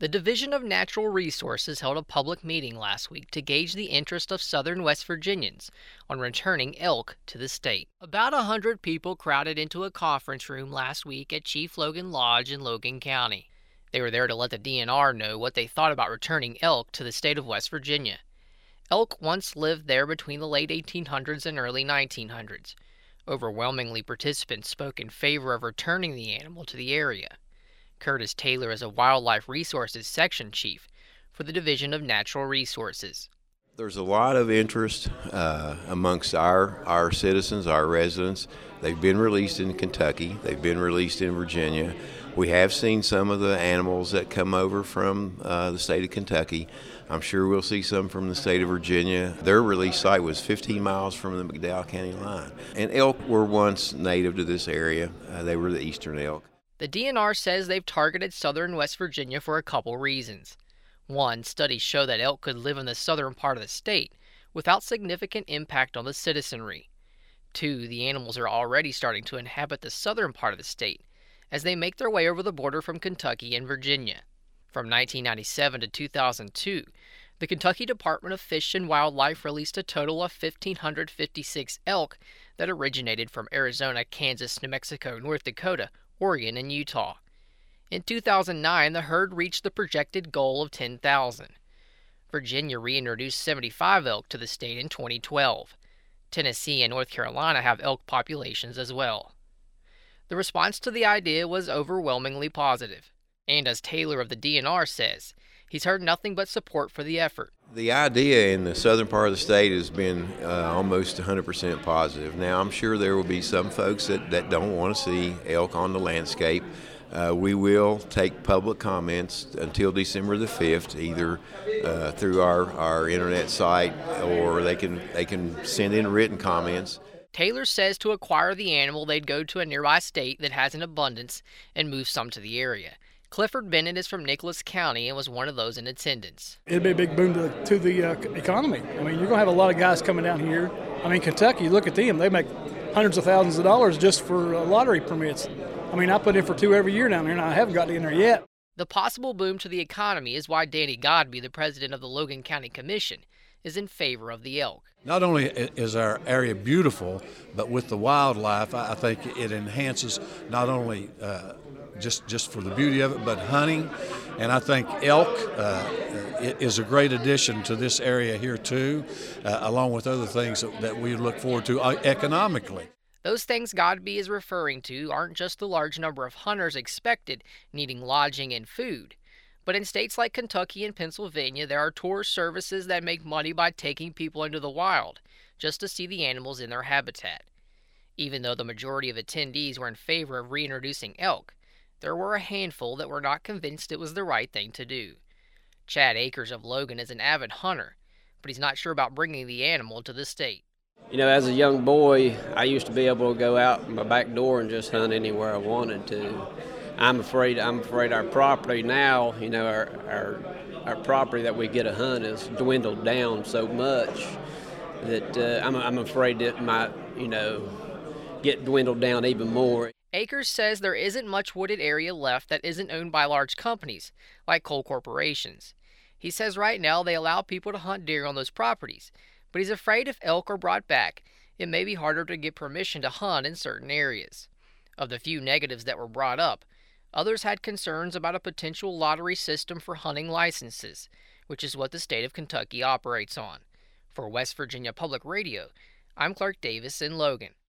The Division of Natural Resources held a public meeting last week to gauge the interest of southern West Virginians on returning elk to the state. About 100 people crowded into a conference room last week at Chief Logan Lodge in Logan County. They were there to let the DNR know what they thought about returning elk to the state of West Virginia. Elk once lived there between the late 1800s and early 1900s. Overwhelmingly, participants spoke in favor of returning the animal to the area. Curtis Taylor is a Wildlife Resources Section Chief for the Division of Natural Resources. There's a lot of interest amongst our citizens, our residents. They've been released in Kentucky. They've been released in Virginia. We have seen some of the animals that come over from the state of Kentucky. I'm sure we'll see some from the state of Virginia. Their release site was 15 miles from the McDowell County line. And elk were once native to this area. They were the eastern elk. The DNR says they've targeted southern West Virginia for a couple reasons. One, studies show that elk could live in the southern part of the state without significant impact on the citizenry. Two, the animals are already starting to inhabit the southern part of the state as they make their way over the border from Kentucky and Virginia. From 1997 to 2002, the Kentucky Department of Fish and Wildlife released a total of 1,556 elk that originated from Arizona, Kansas, New Mexico, North Dakota, Oregon, and Utah. In 2009, the herd reached the projected goal of 10,000. Virginia reintroduced 75 elk to the state in 2012. Tennessee and North Carolina have elk populations as well. The response to the idea was overwhelmingly positive. And as Taylor of the DNR says, he's heard nothing but support for the effort. The idea in the southern part of the state has been almost 100% positive. Now, I'm sure there will be some folks that don't want to see elk on the landscape. We will take public comments until December the 5th, either through our internet site or they can send in written comments. Taylor says to acquire the animal, they'd go to a nearby state that has an abundance and move some to the area. Clifford Bennett is from Nicholas County and was one of those in attendance. It'd be a big boom to the economy. I mean, you're going to have a lot of guys coming down here. I mean, Kentucky, look at them. They make hundreds of thousands of dollars just for lottery permits. I mean, I put in for 2 every year down there, and I haven't got in there yet. The possible boom to the economy is why Danny Godby, the president of the Logan County Commission, is in favor of the elk. Not only is our area beautiful, but with the wildlife, I think it enhances not only just for the beauty of it, but hunting. And I think elk is a great addition to this area here too, along with other things that we look forward to economically. Those things Godby is referring to aren't just the large number of hunters expected needing lodging and food, but in states like Kentucky and Pennsylvania, there are tour services that make money by taking people into the wild just to see the animals in their habitat. Even though the majority of attendees were in favor of reintroducing elk, there were a handful that were not convinced it was the right thing to do. Chad Akers of Logan is an avid hunter, but he's not sure about bringing the animal to the state. You know, as a young boy, I used to be able to go out my back door and just hunt anywhere I wanted to. I'm afraid our property now, you know, our property that we get to hunt is dwindled down so much that I'm afraid it might, you know, get dwindled down even more. Akers says there isn't much wooded area left that isn't owned by large companies, like coal corporations. He says right now they allow people to hunt deer on those properties, but he's afraid if elk are brought back, it may be harder to get permission to hunt in certain areas. Of the few negatives that were brought up, others had concerns about a potential lottery system for hunting licenses, which is what the state of Kentucky operates on. For West Virginia Public Radio, I'm Clark Davis in Logan.